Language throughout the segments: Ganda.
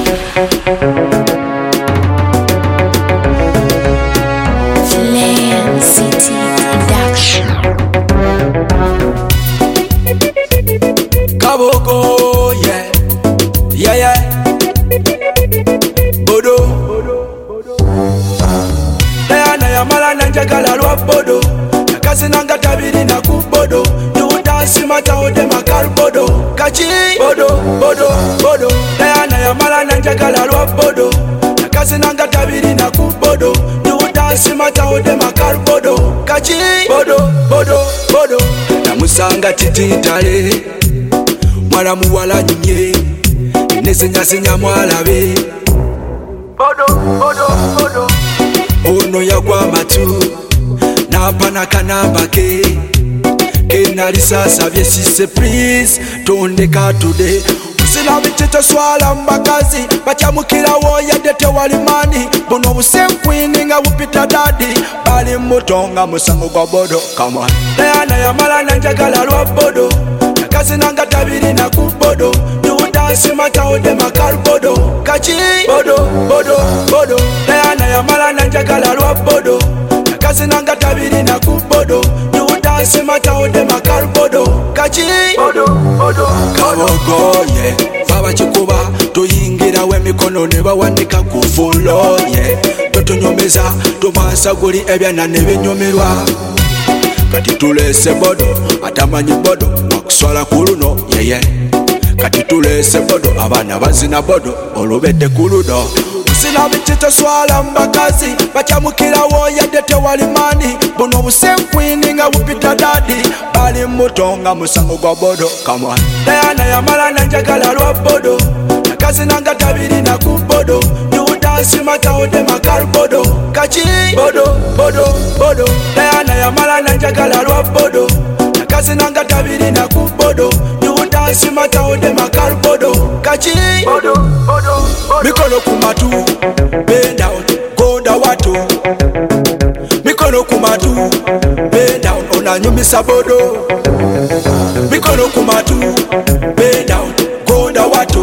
Flame City Production. Kaboko, yeah, yeah, yeah. Bodo, Diana yamala nanjagala lwa bodo. Nakazi nanga tabiri na kubodo. Yudansi mata ode makal bodo. Kachi, bodo, bodo, bodo. Diana yamala nanjagala lwa bodo. Nakazi nanga tabiri na kubodo. Yudansi mata ode makal bodo. Kachi, bodo, bodo, bodo. Namusanga tititale. Mwala muwala nye Nezinya mwalabe Bodo, bodo, bodo. Ono yagwa matu Napana kanamba ke Kenali sasa vyesise please Tondeka today Usina bichito swala mbakazi Bachamukira woya dete walimani Bono musenkwini nga wupita dadi Bali mutonga musango kwa bodo Come on Diana yamala nanjagala lwa bodo Nakazi nanga tabiri na kubodo Yudansi mata ode makal bodo Kachi bodo, bodo, bodo. Diana yamala nanjagala lwa bodo Nakazi nanga tabiri na kubodo Yudansi mata ode makal bodo Kachi bodo, bodo. Kaboko yeah Faba chikuba tuyingira we mikono neba wandika kufulo yeah Totunyomeza tumasa guli ebyana nebinyomerwa Kati tulese bodo atamanyi bodo Makuswala kuluno yeah yeah Kati tulese bodo abana bazina bodo olubedde kuluno Usina bichito swala mbakazi Bachamukira woya dete walimani Bono musenkwini nga wupita dadi Bali mutonga musango gwa bodo Come on Diana yamala nanjagala lwa bodo Nakazi nanga tabiri na kubodo Yudansi mata ode makal bodo Kachi bodo, bodo, bodo. Diana yamala nanjagala lwa bodo Nakazi nanga tabiri na kubodo Yudansi mata ode makal bodo Kachi bodo, bodo, bodo. Mikono kumatu bend down konda watu Mikono kumatu bend down onanyumisa bodo Mikono kumatu bend down konda watu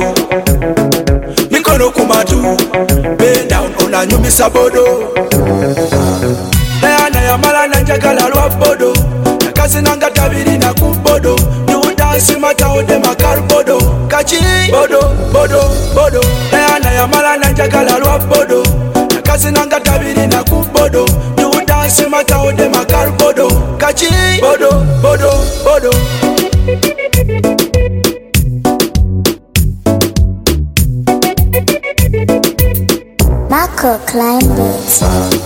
Mikono kumatu bend down onanyumisa bodo Diana yamala nanjagala lwa bodo Nakazi nanga tabiri na kubodo Yudansi mata ode makal bodo Kachi bodo, bodo, bodo. Diana yamala nanjagala lwa bodo Nakazi nanga tabiri na kubodo Yudansi mata ode makal bodo Kachi bodo, bodo, bodo. Marco Klein Beats.